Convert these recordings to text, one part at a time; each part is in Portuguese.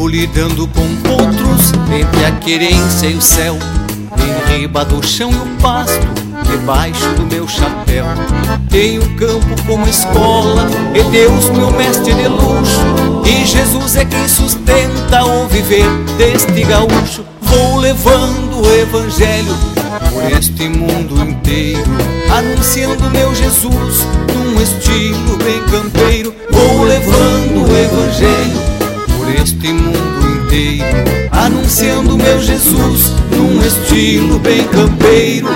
Vivo lidando com outros entre a querência e o céu, em riba do chão e o pasto, debaixo do meu chapéu. Tenho o campo como escola, e Deus meu mestre de luxo, e Jesus é quem sustenta o viver deste gaúcho. Vou levando o evangelho por este mundo inteiro, anunciando meu Jesus num estilo bem campeiro. Vou levando o evangelho por este mundo inteiro, anunciando meu Jesus num estilo bem campeiro.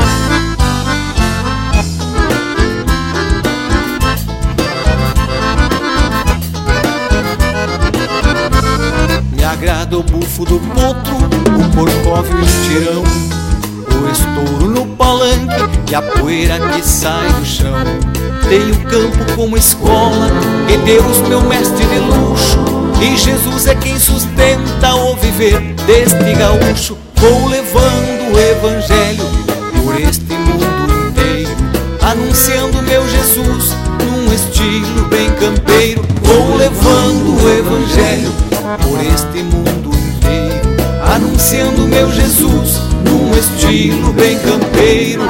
Me agrada o bufo do potro, o corcóvio e o tirão, o estouro no palanque e a poeira que sai do chão. Tenho o campo como escola, e Deus meu mestre de luxo, e Jesus é quem sustenta o viver deste gaúcho. Vou levando o evangelho por este mundo inteiro, anunciando meu Jesus num estilo bem campeiro. Vou levando o evangelho por este mundo inteiro, anunciando meu Jesus num estilo bem campeiro.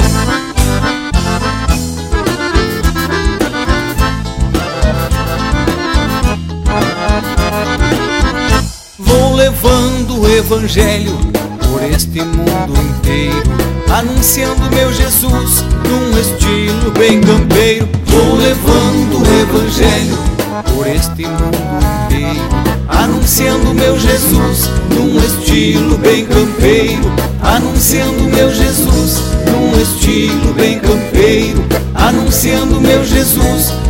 Vou levando o evangelho por este mundo inteiro, anunciando meu Jesus num estilo bem campeiro. Vou levando o evangelho por este mundo inteiro, anunciando meu Jesus num estilo bem campeiro, anunciando meu Jesus num estilo bem campeiro, anunciando meu Jesus